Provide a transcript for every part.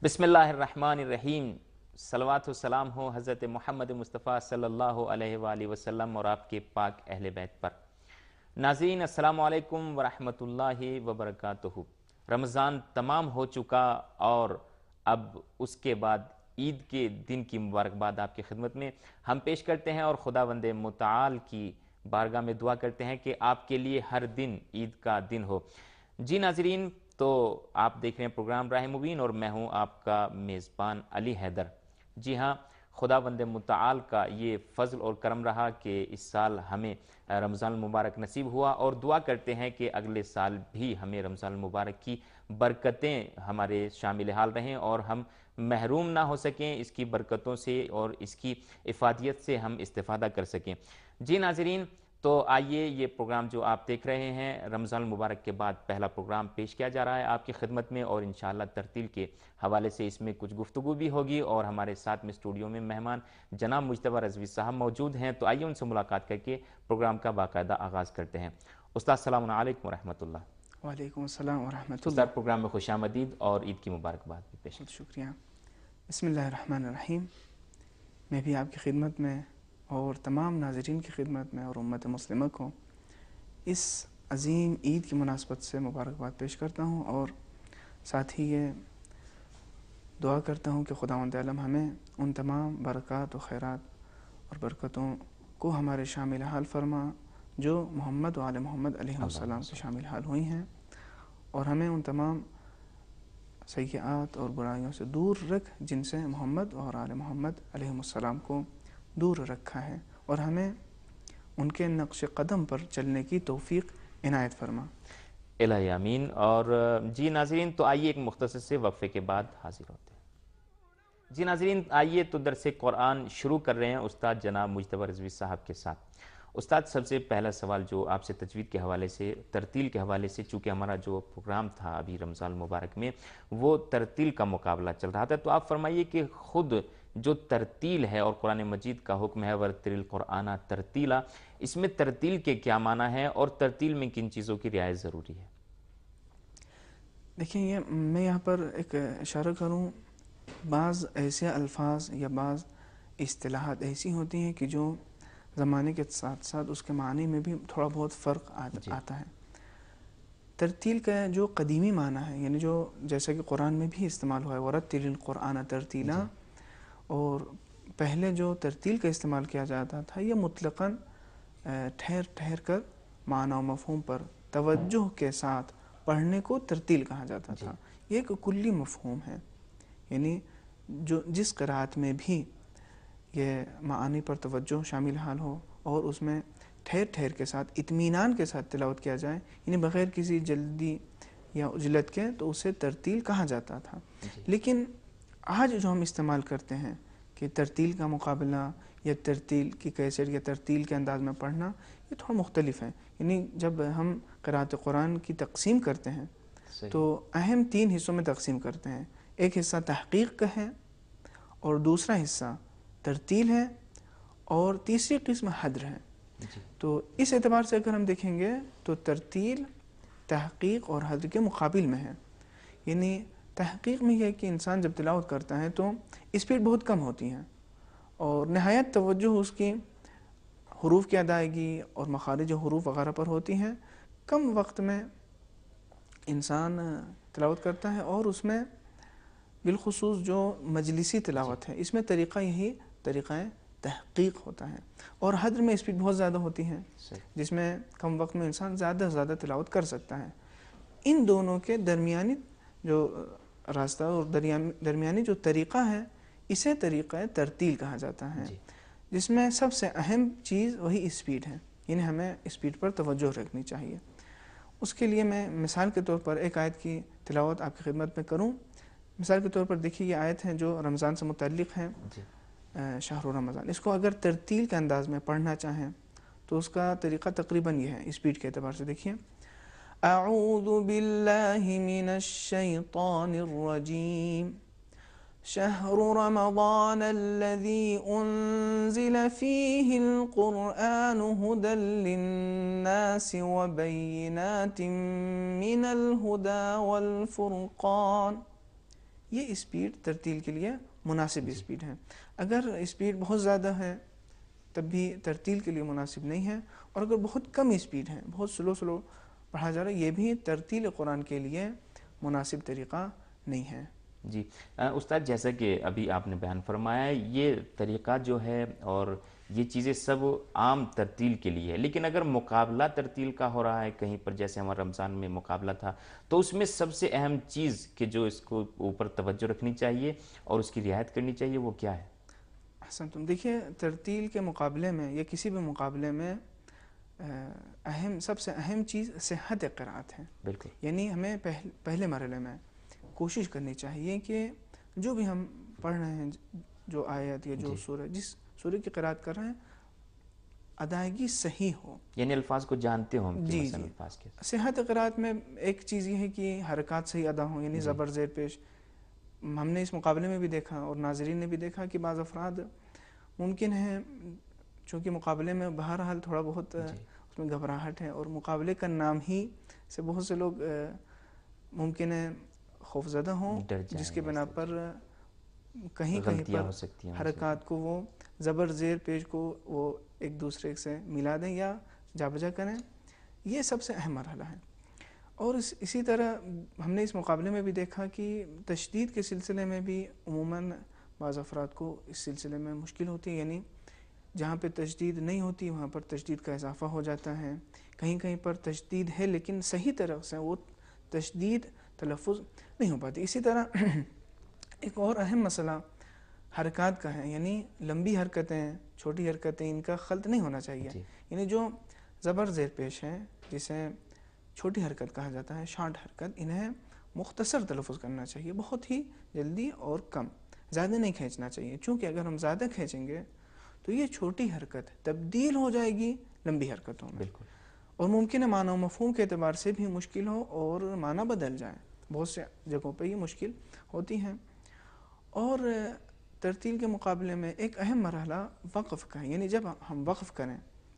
بسم اللہ الرحمن الرحیم، صلوات و سلام ہو حضرت محمد مصطفیٰ صلی اللہ علیہ وآلہ وسلم اور آپ کے پاک اہل بیت پر۔ ناظرین السلام علیکم ورحمۃ اللہ وبرکاتہ۔ رمضان تمام ہو چکا اور اب اس کے بعد عید کے دن کی مبارکباد آپ کی خدمت میں ہم پیش کرتے ہیں اور خداوند متعال کی بارگاہ میں دعا کرتے ہیں کہ آپ کے لیے ہر دن عید کا دن ہو۔ جی ناظرین، تو آپ دیکھ رہے ہیں پروگرام راہ مبین اور میں ہوں آپ کا میزبان علی حیدر۔ جی ہاں، خداوند متعال کا یہ فضل اور کرم رہا کہ اس سال ہمیں رمضان المبارک نصیب ہوا، اور دعا کرتے ہیں کہ اگلے سال بھی ہمیں رمضان المبارک کی برکتیں ہمارے شامل حال رہیں اور ہم محروم نہ ہو سکیں اس کی برکتوں سے اور اس کی افادیت سے ہم استفادہ کر سکیں۔ جی ناظرین، تو آئیے یہ پروگرام جو آپ دیکھ رہے ہیں رمضان المبارک کے بعد پہلا پروگرام پیش کیا جا رہا ہے آپ کی خدمت میں، اور انشاءاللہ ترتیل کے حوالے سے اس میں کچھ گفتگو بھی ہوگی، اور ہمارے ساتھ میں اسٹوڈیو میں مہمان جناب مجتبیٰ رضوی صاحب موجود ہیں، تو آئیے ان سے ملاقات کر کے پروگرام کا باقاعدہ آغاز کرتے ہیں۔ استاد السلام علیکم ورحمۃ اللہ۔ وعلیکم السلام ورحمۃ استاد اللہ۔ پروگرام میں خوش آمدید اور عید کی مبارکباد بھی پیش۔ بہت شکریہ۔ بسم اللہ الرحمن الرحیم۔ میں بھی آپ کی خدمت میں اور تمام ناظرین کی خدمت میں اور امت مسلمہ کو اس عظیم عید کی مناسبت سے مبارکباد پیش کرتا ہوں، اور ساتھ ہی یہ دعا کرتا ہوں کہ خداوند عالم ہمیں ان تمام برکات و خیرات اور برکتوں کو ہمارے شامل حال فرما جو محمد و آل محمد علیہ السلام سے شامل حال ہوئی ہیں، اور ہمیں ان تمام سیئات اور برائیوں سے دور رکھ جن سے محمد اور آل محمد علیہ السلام کو دور رکھا ہے، اور ہمیں ان کے نقش قدم پر چلنے کی توفیق عنایت فرما۔ الہی آمین۔ اور جی ناظرین، تو آئیے ایک مختصر سے وقفے کے بعد حاضر ہوتے ہیں۔ جی ناظرین، آئیے تو درس قرآن شروع کر رہے ہیں استاد جناب مجتبیٰ رضوی صاحب کے ساتھ۔ استاد، سب سے پہلا سوال جو آپ سے تجوید کے حوالے سے، ترتیل کے حوالے سے، چونکہ ہمارا جو پروگرام تھا ابھی رمضان المبارک میں وہ ترتیل کا مقابلہ چل رہا تھا، تو آپ فرمائیے کہ خود جو ترتیل ہے اور قرآن مجید کا حکم ہے ورتل القرآن ترتیلا، اس میں ترتیل کے کیا معنی ہے اور ترتیل میں کن چیزوں کی رعایت ضروری ہے؟ دیکھیں، یہ میں یہاں پر ایک اشارہ کروں، بعض ایسے الفاظ یا بعض اصطلاحات ایسی ہوتی ہیں کہ جو زمانے کے ساتھ ساتھ اس کے معنی میں بھی تھوڑا بہت فرق آتا ہے۔ ترتیل کا جو قدیمی معنی ہے، یعنی جو جیسا کہ قرآن میں بھی استعمال ہوا ہے ورتل القرآن ترتیلا، اور پہلے جو ترتیل کا استعمال کیا جاتا تھا یہ مطلقاً ٹھہر ٹھہر کر معنی و مفہوم پر توجہ کے ساتھ پڑھنے کو ترتیل کہا جاتا تھا۔ یہ ایک کلی مفہوم ہے، یعنی جو جس قرأت میں بھی یہ معانی پر توجہ شامل حال ہو اور اس میں ٹھہر ٹھہر کے ساتھ اطمینان کے ساتھ تلاوت کیا جائے، یعنی بغیر کسی جلدی یا عجلت کے، تو اسے ترتیل کہا جاتا تھا۔ لیکن آج جو ہم استعمال کرتے ہیں کہ ترتیل کا مقابلہ یا ترتیل کی کیسٹ یا ترتیل کے انداز میں پڑھنا، یہ تھوڑا مختلف ہے۔ یعنی جب ہم قرأت قرآن کی تقسیم کرتے ہیں تو اہم 3 حصوں میں تقسیم کرتے ہیں۔ ایک حصہ تحقیق کا ہے، اور دوسرا حصہ ترتیل ہے، اور تیسری قسم حدر ہے۔ تو اس اعتبار سے اگر ہم دیکھیں گے تو ترتیل تحقیق اور حدر کے مقابل میں ہے۔ یعنی تحقیق میں یہ ہے کہ انسان جب تلاوت کرتا ہے تو اسپیڈ بہت کم ہوتی ہے، اور نہایت توجہ اس کی حروف کی ادائیگی اور مخارج حروف وغیرہ پر ہوتی ہیں۔ کم وقت میں انسان تلاوت کرتا ہے، اور اس میں بالخصوص جو مجلسی تلاوت ہے اس میں طریقہ یہی طریقہ تحقیق ہوتا ہے، اور حدر میں اسپیڈ بہت زیادہ ہوتی ہے جس میں کم وقت میں انسان زیادہ سے زیادہ تلاوت کر سکتا ہے۔ ان دونوں کے درمیانی جو راستہ اور درمیانی جو طریقہ ہے اسے طریقہ ترتیل کہا جاتا ہے، جس میں سب سے اہم چیز وہی اسپیڈ ہے، یعنی ہمیں اسپیڈ پر توجہ رکھنی چاہیے۔ اس کے لیے میں مثال کے طور پر ایک آیت کی تلاوت آپ کی خدمت میں کروں۔ مثال کے طور پر دیکھیے، یہ آیت ہے جو رمضان سے متعلق ہے، شہر رمضان۔ اس کو اگر ترتیل کے انداز میں پڑھنا چاہیں تو اس کا طریقہ تقریباً یہ ہے، اسپیڈ کے اعتبار سے دیکھیے۔ اعوذ باللہ من الشیطان الرجیم، شہر رمضان الذی انزل فیہ القرآن ھدی للناس وبینات من الھدی والفرقان۔ یہ اسپیڈ ترتیل کے لیے مناسب اسپیڈ ہے. اگر اسپیڈ بہت زیادہ ہے تب بھی ترتیل کے لیے مناسب نہیں ہے, اور اگر بہت کم اسپیڈ ہے, بہت سلو پڑھا جا رہا ہے, یہ بھی ترتیل قرآن کے لیے مناسب طریقہ نہیں ہے. جی استاد, جیسا کہ ابھی آپ نے بیان فرمایا, یہ طریقہ جو ہے اور یہ چیزیں سب عام ترتیل کے لیے ہے, لیکن اگر مقابلہ ترتیل کا ہو رہا ہے کہیں پر, جیسے ہمارا رمضان میں مقابلہ تھا, تو اس میں سب سے اہم چیز کہ جو اس کو اوپر توجہ رکھنی چاہیے اور اس کی رعایت کرنی چاہیے وہ کیا ہے؟ احسن, تم دیکھیے ترتیل کے مقابلے میں یا کسی بھی مقابلے میں سب سے اہم چیز صحت قرأت ہے. بالکل. یعنی ہمیں پہلے مرحلے میں کوشش کرنی چاہیے کہ جو بھی ہم پڑھ رہے ہیں, جو آیت یا جو سورہ, جس سورہ کی قرأت کر رہے ہیں, ادائیگی صحیح ہو, یعنی الفاظ کو جانتے ہوں ہم کہ جی مثلا الفاظ کے. صحت قرأت میں ایک چیز یہ ہے کہ حرکات صحیح ادا ہوں, یعنی زبر زیر پیش. ہم نے اس مقابلے میں بھی دیکھا اور ناظرین نے بھی دیکھا کہ بعض افراد ممکن ہے, چونکہ مقابلے میں بہرحال تھوڑا بہت اس میں گھبراہٹ ہے, اور مقابلے کا نام ہی سے بہت سے لوگ ممکن ہے خوفزدہ ہوں, جس کے بنا پر کہیں پر حرکات کو وہ زبر زیر پیش کو وہ ایک دوسرے سے ملا دیں یا جا بجا کریں. یہ سب سے اہم مرحلہ ہے. اور اسی طرح ہم نے اس مقابلے میں بھی دیکھا کہ تشدید کے سلسلے میں بھی عموماً بعض افراد کو اس سلسلے میں مشکل ہوتی ہے, یعنی جہاں پہ تشدید نہیں ہوتی وہاں پر تشدید کا اضافہ ہو جاتا ہے. کہیں پر تشدید ہے لیکن صحیح طرح سے وہ تشدید تلفظ نہیں ہو پاتی. اسی طرح ایک اور اہم مسئلہ حرکات کا ہے, یعنی لمبی حرکتیں, چھوٹی حرکتیں, ان کا خلط نہیں ہونا چاہیے. یعنی جو زبر زیر پیش ہے, جسے چھوٹی حرکت کہا جاتا ہے, شارٹ حرکت, انہیں مختصر تلفظ کرنا چاہیے, بہت ہی جلدی اور کم, زیادہ نہیں کھینچنا چاہیے. چونکہ اگر ہم زیادہ کھینچیں گے تو یہ چھوٹی حرکت تبدیل ہو جائے گی لمبی حرکتوں میں, اور ممکن ہے معنی و مفہوم کے اعتبار سے بھی مشکل ہو اور معنی بدل جائے. بہت سے جگہوں پہ یہ مشکل ہوتی ہیں. اور ترتیل کے مقابلے میں ایک اہم مرحلہ وقف کا ہے, یعنی جب ہم وقف کریں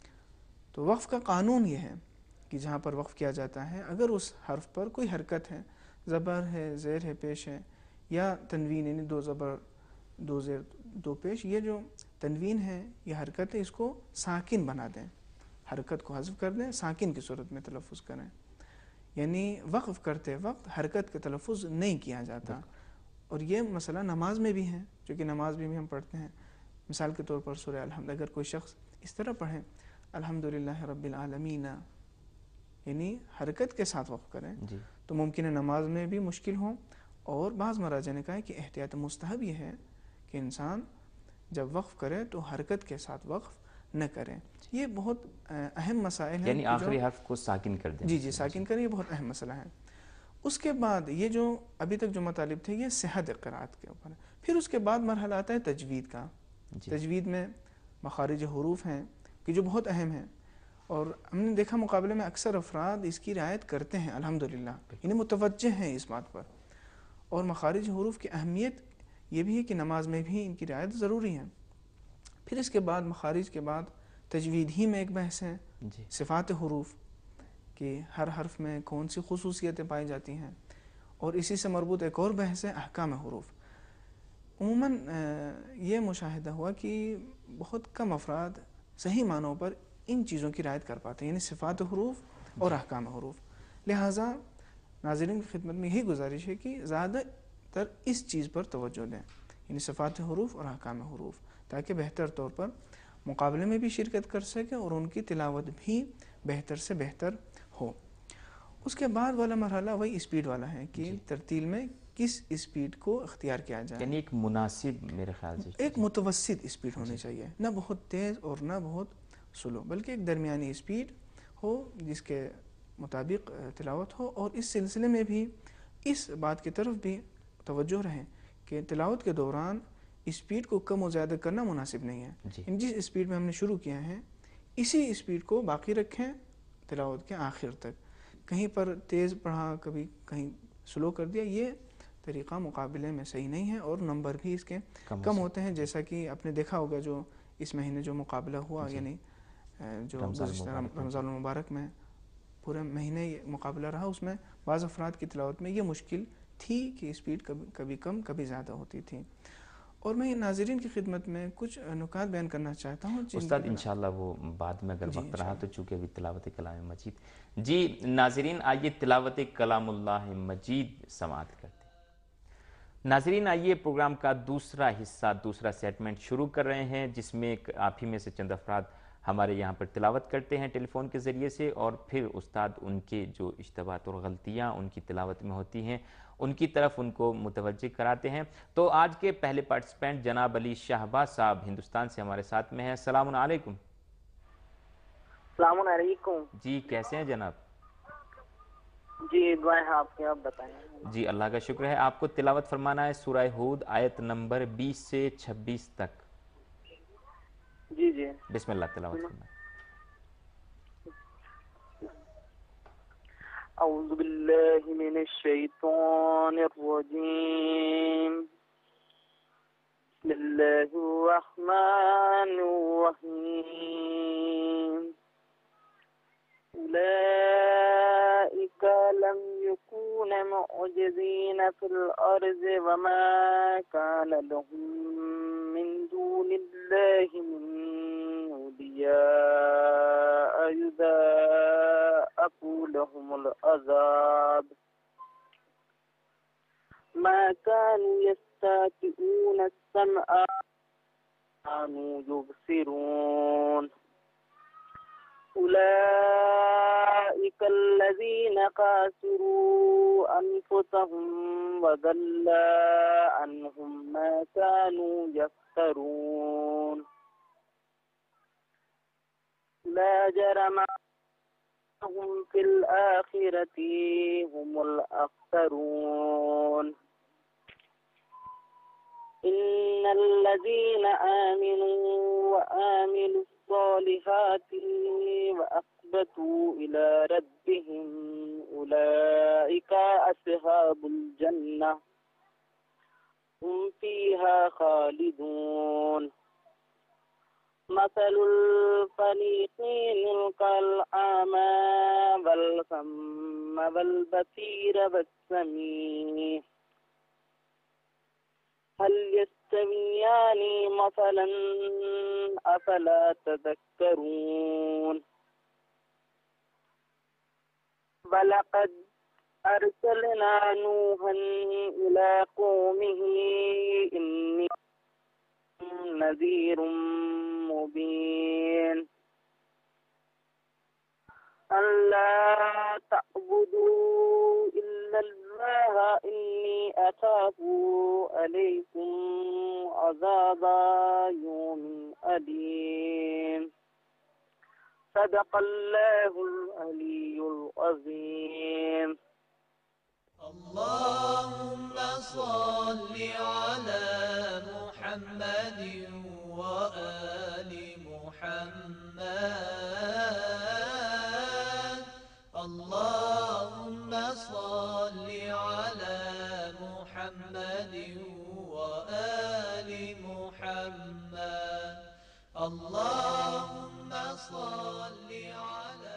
تو وقف کا قانون یہ ہے کہ جہاں پر وقف کیا جاتا ہے, اگر اس حرف پر کوئی حرکت ہے, زبر ہے, زیر ہے, پیش ہے, یا تنوین, یعنی دو زبر دو زیر دو پیش, یہ جو تنوین ہے یہ حرکت ہے, اس کو ساکن بنا دیں, حرکت کو حذف کر دیں, ساکن کی صورت میں تلفظ کریں. یعنی وقف کرتے وقت حرکت کا تلفظ نہیں کیا جاتا. اور یہ مسئلہ نماز میں بھی ہے, چونکہ نماز بھی ہم پڑھتے ہیں. مثال کے طور پر سورہ الحمد, اگر کوئی شخص اس طرح پڑھے الحمدللہ رب العالمین, یعنی حرکت کے ساتھ وقف کریں, تو ممکن ہے نماز میں بھی مشکل ہو. اور بعض مراجع نے کہا کہ احتیاط مستحب یہ ہے کہ انسان جب وقف کرے تو حرکت کے ساتھ وقف نہ کریں. یہ بہت اہم مسائل ہیں, یعنی آخری حرف کو ساکن کر دیں. جی ساکن کریں, یہ بہت اہم مسئلہ ہے. اس کے بعد یہ جو ابھی تک جو مطالب تھے یہ صحت قرأت کے اوپر ہے. پھر اس کے بعد مرحلہ آتا ہے تجوید کا. تجوید میں مخارج حروف ہیں کہ جو بہت اہم ہیں, اور ہم نے دیکھا مقابلے میں اکثر افراد اس کی رعایت کرتے ہیں الحمدللہ, یعنی متوجہ ہیں اس بات پر. اور مخارج حروف کی اہمیت یہ بھی ہے کہ نماز میں بھی ان کی رعایت ضروری ہے. پھر اس کے بعد مخارج کے بعد تجوید ہی میں ایک بحث ہے, صفات حروف کہ ہر حرف میں کون سی خصوصیتیں پائی جاتی ہیں, اور اسی سے مربوط ایک اور بحث ہے احکام حروف. عموماً یہ مشاہدہ ہوا کہ بہت کم افراد صحیح معنوں پر ان چیزوں کی رعایت کر پاتے ہیں, یعنی صفات حروف اور احکام حروف. لہٰذا ناظرین کی خدمت میں یہی گزارش ہے کہ زیادہ تر اس چیز پر توجہ دیں, یعنی صفات حروف اور احکام حروف, تاکہ بہتر طور پر مقابلے میں بھی شرکت کر سکیں اور ان کی تلاوت بھی بہتر سے بہتر ہو. اس کے بعد والا مرحلہ وہی اسپیڈ والا ہے کہ ترتیل میں کس اسپیڈ کو اختیار کیا جائے. یعنی ایک مناسب, میرے خیال سے ایک متوسط اسپیڈ ہونی چاہیے, نہ بہت تیز اور نہ بہت سلو, بلکہ ایک درمیانی اسپیڈ ہو جس کے مطابق تلاوت ہو. اور اس سلسلے میں بھی اس بات کی طرف بھی توجہ رہے کہ تلاوت کے دوران اسپیڈ کو کم و زیادہ کرنا مناسب نہیں ہے. جس اسپیڈ میں ہم نے شروع کیا ہے اسی اسپیڈ کو باقی رکھیں تلاوت کے آخر تک. کہیں پر تیز پڑھا, کبھی کہیں سلو کر دیا, یہ طریقہ مقابلے میں صحیح نہیں ہے, اور نمبر بھی اس کے کم ہوتے ہیں. جیسا کہ آپ نے دیکھا ہوگا جو اس مہینے جو مقابلہ ہوا, یعنی جو رمضان المبارک میں پورے مہینے یہ مقابلہ رہا, اس میں بعض افراد کی تلاوت میں یہ مشکل تھی کہ اسپیڈ کبھی کم کبھی زیادہ ہوتی تھی. اور میں ناظرین کی خدمت میں کچھ نکات بیان کرنا چاہتا ہوں. استاد انشاءاللہ وہ بعد میں اگر جی وقت رہا تو، چونکہ ابھی تلاوت کلام مجید. جی ناظرین آئیے تلاوت کلام اللہ مجید سماعت کرتے ہیں. ناظرین آئیے پروگرام کا دوسرا حصہ، دوسرا سیگمنٹ شروع کر رہے ہیں، جس میں آپ ہی میں سے چند افراد ہمارے یہاں پر تلاوت کرتے ہیں ٹیلی فون کے ذریعے سے، اور پھر استاد ان کے جو اشتباہات اور غلطیاں ان کی تلاوت میں ہوتی ہیں ان کی طرف ان کو متوجہ کراتے ہیں. تو آج کے پہلے پارٹیسپینٹ جناب علی شہباز صاحب ہندوستان سے ہمارے ساتھ میں ہیں. السلام علیکم. السلام علیکم. جی کیسے ہیں جناب؟ جی دعائیں آپ کی، آپ بتائیں. جی اللہ کا شکر ہے. آپ کو تلاوت فرمانا ہے سورہ ہود آیت نمبر 20 سے 26 تک. جی جی بسم اللہ تلاوت فرمائیں. اعوذ باللہ من الشیطان الرجیم. بسم اللہ الرحمن الرحیم. أولئك لم يكونوا معجزين في الأرض وما كان لهم من دون الله من أولياء يضاعف لهم العذاب ما كانوا يستطيعون السمع كانوا يبصرون. أولئك الذين خسروا أنفسهم وضل عنهم ما كانوا يفترون. لا جرم أنهم في الآخرة هم الأخسرون. إن الذين آمنوا وآمنوا الصالحات وأخبتوا إلى ربهم أولئك أصحاب الجنة هم فيها خالدون. مثل الفريقين كالأعمى والصم والبصير والسميع هل يستويان مثلا أفلا تذكرون. ولقد أرسلنا نوحا إلى قومه إني نذير مبين أن لا تعبدوا إلا الله إني أخاف عليكم عذاب يوم أليم. صدق الله العلي العظيم. اللهم صل على محمد وآل محمد. اللهم صل على محمد وآل محمد. اللهم صل على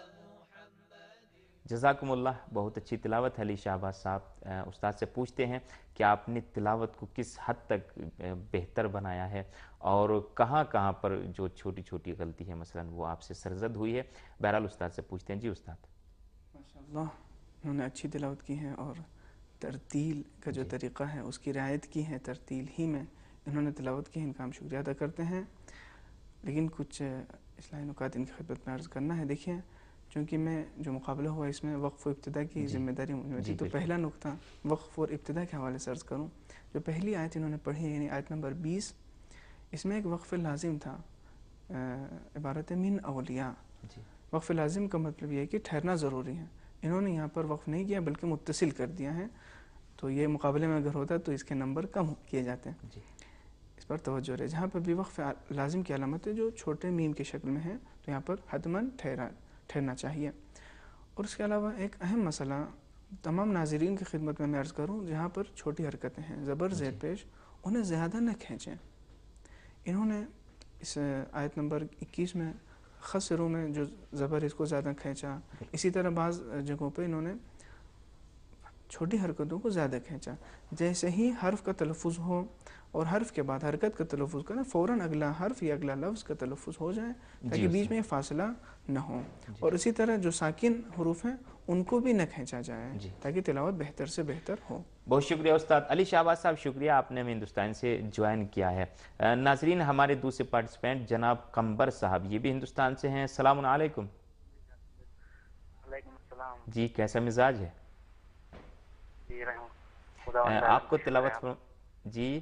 جزاکم اللہ. بہت اچھی تلاوت ہے علی شہباز صاحب. استاد سے پوچھتے ہیں کہ آپ نے تلاوت کو کس حد تک بہتر بنایا ہے اور کہاں کہاں پر جو چھوٹی چھوٹی غلطی ہے مثلا وہ آپ سے سرزد ہوئی ہے. بہرحال استاد سے پوچھتے ہیں. جی استاد. ماشاءاللہ انہوں نے اچھی تلاوت کی ہے اور ترتیل کا جو طریقہ ہے اس کی رعایت کی ہے. ترتیل ہی میں انہوں نے تلاوت کی ہے، ان کا ہم شکریہ ادا کرتے ہیں. لیکن کچھ اصلاحی نکات ان کی خدمت میں عرض کرنا ہے. دیکھیں چونکہ میں جو مقابلہ ہوا اس میں وقف و ابتدا کی ذمہ داری مجھے تھی، تو پہلا نقطہ وقف اور ابتدا کے حوالے سے عرض کروں. جو پہلی آیت انہوں نے پڑھی یعنی آیت نمبر 20، اس میں ایک وقف لازم تھا، عبارت من اولیاء. وقف لازم کا مطلب یہ ہے کہ ٹھہرنا ضروری ہے. انہوں نے یہاں پر وقف نہیں کیا بلکہ متصل کر دیا ہے. تو یہ مقابلے میں اگر ہوتا تو اس کے نمبر کم کیے جاتے ہیں. اس پر توجہ رہے. جہاں پر بھی وقف لازم کی علامت ہے جو چھوٹے میم کی شکل میں ہے تو یہاں پر حتماً ٹھہرنا چاہیے. اور اس کے علاوہ ایک اہم مسئلہ تمام ناظرین کی خدمت میں عرض کروں، جہاں پر چھوٹی حرکتیں ہیں زبر زیر پیش انہیں زیادہ نہ کھینچیں. انہوں نے اس آیت نمبر 21 میں خسروں میں جو زبر اس کو زیادہ کھینچا. اسی طرح بعض جگہوں پہ انہوں نے چھوٹی حرکتوں کو زیادہ کھینچا. جیسے ہی حرف کا تلفظ ہو اور حرف کے بعد حرکت کا تلفظ کرنا، فوراً اگلا حرف یا اگلا لفظ کا تلفظ ہو جائے تاکہ بیچ میں فاصلہ نہ ہو. اور اسی طرح جو ساکن حروف ہیں ان کو بھی نہ کھینچا جائے تاکہ تلاوت بہتر سے بہتر ہو. بہت شکریہ استاد علی شہباز صاحب، شکریہ آپ نے ہمیں ہندوستان سے جوائن کیا ہے. ناظرین ہمارے دوسرے پارٹیسپینٹ جناب قمبر صاحب، یہ بھی ہندوستان سے ہیں. السلام علیکم. وعلیکم السلام. جی کیسا مزاج ہے؟ جی خدا آپ کو تلاوت جی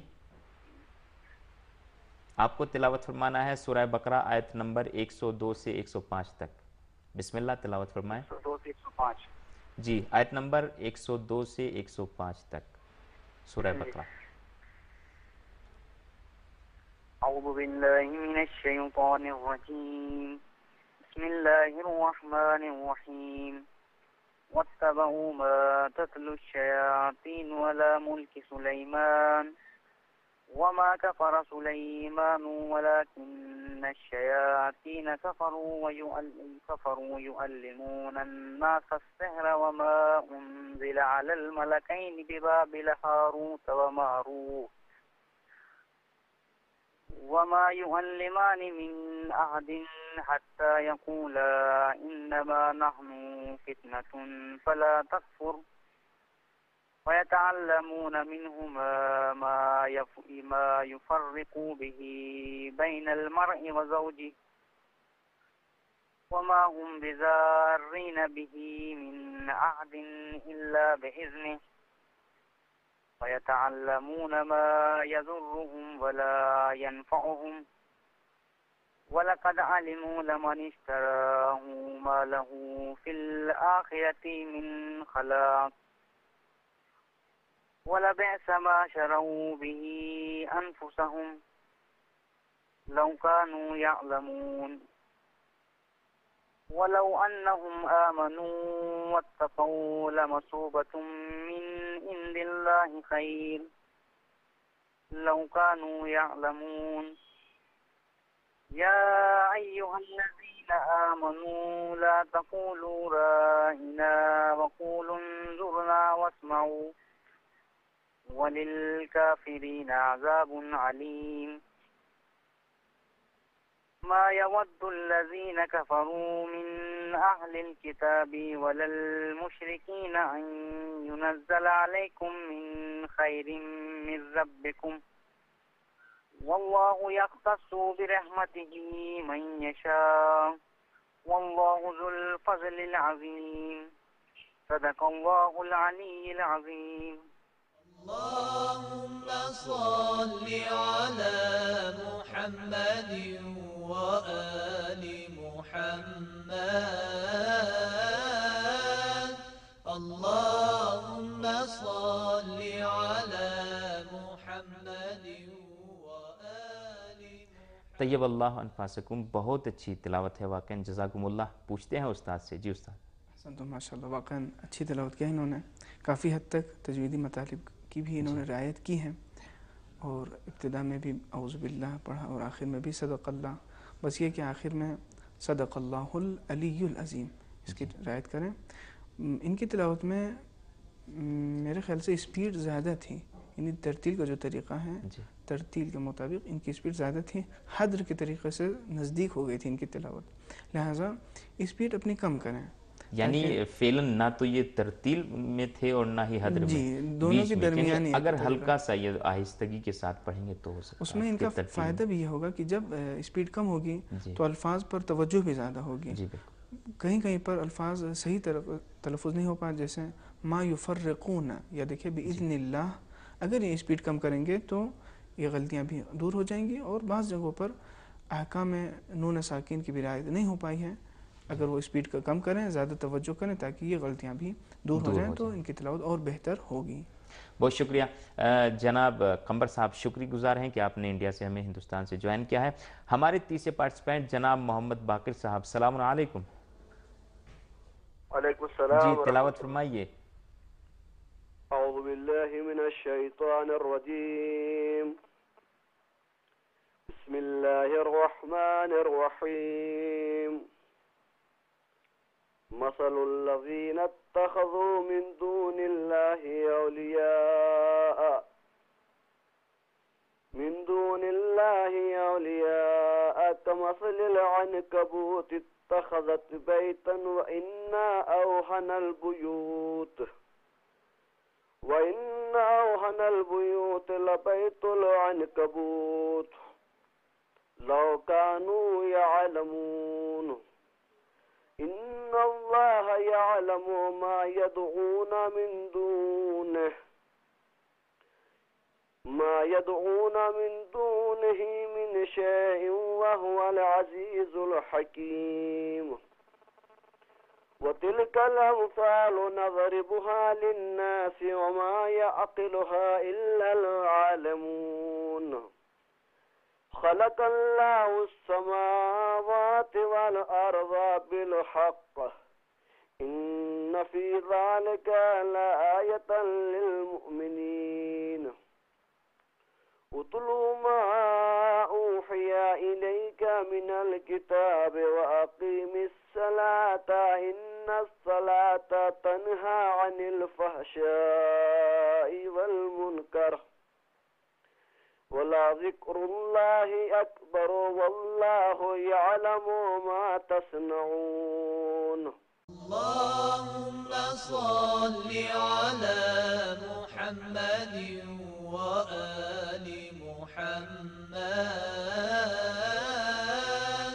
آپ کو تلاوت فرمانا ہے سورہ بقرہ آیت نمبر 102 سے 105 تک. بسم اللہ تلاوت فرمائیں. 102 سے 105. جی آیت نمبر 102 سے 105 تک سورہ بقرہ. اعوذ باللہ من الشیطان الرجیم. بسم اللہ الرحمن الرحیم. واتبعوا ما تتلو الشياطين على ملك سليمان وما كفر سليمان ولكن الشياطين كفروا يعلمون الناس السحر وما أنزل على الملكين ببابل هاروت وماروت وما يعلمان من أحد حتى يقولا إنما نحن فتنة فلا تكفر ويتعلمون منهما ما يفرقوا به بين المرء وزوجه وما هم بضارين به من أحد إلا بإذنه ويتعلمون ما يضرهم ولا ينفعهم وَلَقَدْ عَلِمُوا لَمَنِ اشْتَرَاهُ مَا لَهُ فِي الْآخِرَةِ مِنْ خَلَاقٍ وَلَبِئْسَ مَا شَرَوْا بِهِ أَنفُسَهُمْ لَوْ كَانُوا يَعْلَمُونَ وَلَوْ أَنَّهُمْ آمَنُوا وَاتَّقَوْا لَمَثُوبَةٌ مِّنْ عِندِ اللَّهِ خَيْرٌ لَوْ كَانُوا يَعْلَمُونَ يا أيها الذين آمنوا لا تقولوا رائنا وقولوا انظرنا واسمعوا وللكافرين عذاب عليم ما يود الذين كفروا من أهل الكتاب ولا المشركين أن ينزل عليكم من خير من ربكم والله يختص برحمته من يشاء والله ذو الفضل العظيم صدق الله العلي العظيم. اللهم صل على محمد وآل محمد اللهم صل على محمد. طیب اللہ انفاسکم. بہت اچھی تلاوت ہے واقعا، جزاکم اللہ. پوچھتے ہیں استاد سے. جی استاد. حسن تو ماشاء اللہ واقعا اچھی تلاوت کی ہے انہوں نے. کافی حد تک تجویدی مطالب کی بھی انہوں نے رعایت کی ہے، اور ابتدا میں بھی اعوذ باللہ پڑھا اور آخر میں بھی صدق اللہ. بس یہ کہ آخر میں صدق اللہ العلی العظیم اس کی رعایت کریں. ان کی تلاوت میں میرے خیال سے اسپیڈ زیادہ تھی، یعنی ترتیل کا جو طریقہ ہے ترتیل کے مطابق ان کی اسپیڈ زیادہ تھی، حدر کے طریقے سے نزدیک ہو گئی تھی ان کی تلاوت، لہٰذا اسپیڈ اپنی کم کریں. یعنی فعلاً نہ تو یہ ترتیل میں تھے اور نہ ہی حدر میں، دونوں کے درمیانی. اگر ہلکا سا یہ آہستگی کے ساتھ پڑھیں گے تو ہو سکتا ہے. اس میں ان کا فائدہ بھی یہ ہوگا کہ جب اسپیڈ کم ہوگی تو الفاظ پر توجہ بھی زیادہ ہوگی. کہیں کہیں پر الفاظ صحیح تلفظ نہیں ہو پائے، جیسے ما یفرقون، یا دیکھیں باذن اللہ. اگر یہ اسپیڈ کم کریں گے تو یہ غلطیاں بھی دور ہو جائیں گی، اور بعض جگہوں پر احکام نون ساکین کی بھی رعایت نہیں ہو پائی ہے. اگر وہ اسپیڈ کا کم کریں، زیادہ توجہ کریں تاکہ یہ غلطیاں بھی دور ہو جائیں تو ان کی تلاوت اور بہتر ہوگی. بہت شکریہ جناب قمبر صاحب، شکریہ گزار ہیں کہ آپ نے انڈیا سے ہمیں ہندوستان سے جوائن کیا ہے. ہمارے تیسرے پارٹیسپینٹ جناب محمد باقر صاحب، السلام علیکم. وعلیکم السلام. جی تلاوت فرمائیے. اعوذ باللہ من الشیطان الرجیم. بسم اللہ الرحمن الرحیم. مثل الذين اتخذوا من دون الله أولياء كمثل العنكبوت اتخذت بيتا وإن أوهن البيوت لبيت العنكبوت لو كانوا يعلمون إن الله يعلم ما يدعون من دونه من شيء وهو العزيز الحكيم وتلك الأمثال نضربها للناس وما يعقلها إلا العالمون خلق الله السماوات والأرض بالحق إن في ذلك لآية للمؤمنين اتل ما أوحي إليك من الكتاب وأقيم الصلاة إن الصلاة تنهى عن الفحشاء والمنكر ولذكر الله أكبر والله يعلم ما تصنعون. اللهم صل على محمد وآل محمد.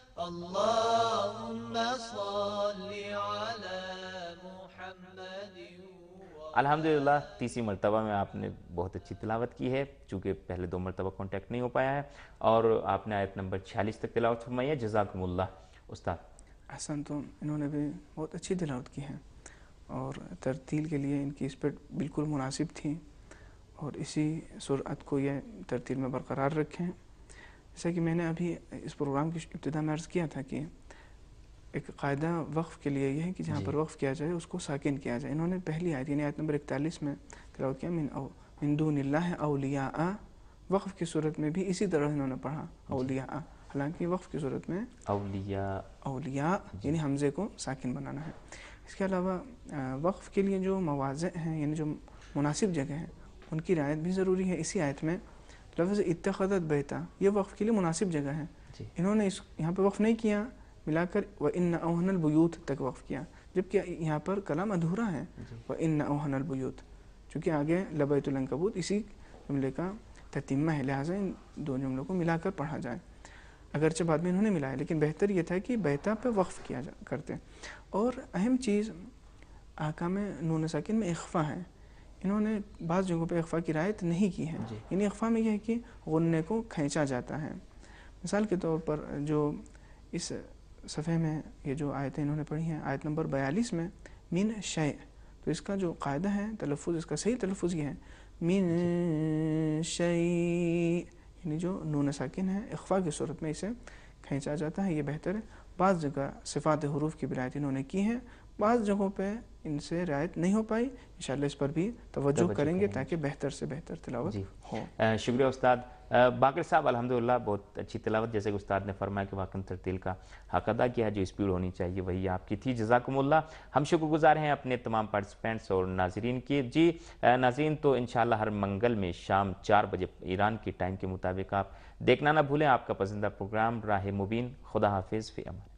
اللهم صل على محمد. الحمدللہ تیسری مرتبہ میں آپ نے بہت اچھی تلاوت کی ہے، چونکہ پہلے 2 مرتبہ کانٹیکٹ نہیں ہو پایا ہے، اور آپ نے آیت نمبر 46 تک تلاوت فرمائی ہے. جزاکم اللہ استاد. احسن. تو انہوں نے بھی بہت اچھی تلاوت کی ہے اور ترتیل کے لیے ان کی اسپیڈ بالکل مناسب تھی، اور اسی سرعت کو یہ ترتیل میں برقرار رکھیں. جیسا کہ میں نے ابھی اس پروگرام کی ابتدا میں عرض کیا تھا کہ ایک قاعدہ وقف کے لیے یہ ہے کہ جہاں پر وقف کیا جائے اس کو ساکن کیا جائے. انہوں نے پہلی آیت یعنی آیت نمبر 41 میں تلاوت کیا من دون اللہ اولیاء. وقف کی صورت میں بھی اسی طرح انہوں نے پڑھا اولیاء، حالانکہ وقف کی صورت میں اولیاء یعنی حمزے کو ساکن بنانا ہے. اس کے علاوہ وقف کے لیے جو مواضع ہیں یعنی جو مناسب جگہ ہیں ان کی رعایت بھی ضروری ہے. اسی آیت میں لفظ اتخذت بیتا یہ وقف کے لیے مناسب جگہ ہے. انہوں نے یہاں پہ وقف نہیں کیا، ملا کر وَإِنَّ أَوْهَنَ الْبُيُوتِ تک وقف کیا، جبکہ یہاں پر کلام ادھورا ہے. وَإِنَّ أَوْهَنَ الْبُيُوتِ چونکہ آگے لَبَيْتُ الْعَنْكَبُوتِ اسی جملے کا تتمہ ہے، لہٰذا ان دو جملوں کو ملا کر پڑھا جائے. اگرچہ بعد میں انہوں نے ملایا، لیکن بہتر یہ تھا کہ بیتا پہ وقف کیا کرتے. اور اہم چیز احکام نون ساکن میں اخفا ہے. انہوں نے بعض جگہوں پہ اخفا کی رعایت نہیں کی ہے. یعنی اخفا میں یہ ہے کہ غنّے کو کھینچا جاتا ہے. مثال کے طور پر جو اس صفحے میں یہ جو آیتیں انہوں نے پڑھی ہیں، آیت نمبر 42 میں من شیء، تو اس کا جو قاعدہ ہے تلفظ، اس کا صحیح تلفظ یہ ہے من شیء، یعنی جو نون ساکن ہے اخفا کی صورت میں اسے کھینچا جاتا ہے. یہ بہتر ہے. بعض جگہ صفات حروف کی بھی رعایت انہوں نے کی ہے، بعض جگہوں پہ ان سے رعایت نہیں ہو پائی. انشاءاللہ اس پر بھی توجہ کریں گے تاکہ بہتر سے بہتر تلاوت ہو. شکریہ استاد. باقر صاحب الحمدللہ بہت اچھی تلاوت، جیسے کہ استاد نے فرمایا کہ واقعی ترتیل کا حق ادا کیا ہے، جو اسپیڈ ہونی چاہیے وہی آپ کی تھی. جزاکم اللہ. ہم شکر گزار ہیں اپنے تمام پارٹیسپینٹس اور ناظرین کی. جی ناظرین، تو انشاءاللہ ہر منگل میں شام 4 بجے ایران کی ٹائم کے مطابق آپ دیکھنا نہ بھولیں آپ کا پسندیدہ پروگرام راہ مبین. خدا حافظ، فی امان.